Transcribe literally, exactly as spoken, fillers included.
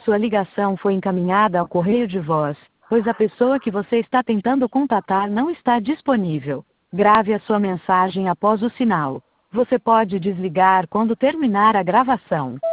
Sua ligação foi encaminhada ao correio de voz, pois a pessoa que você está tentando contatar não está disponível. Grave a sua mensagem após o sinal. Você pode desligar quando terminar a gravação.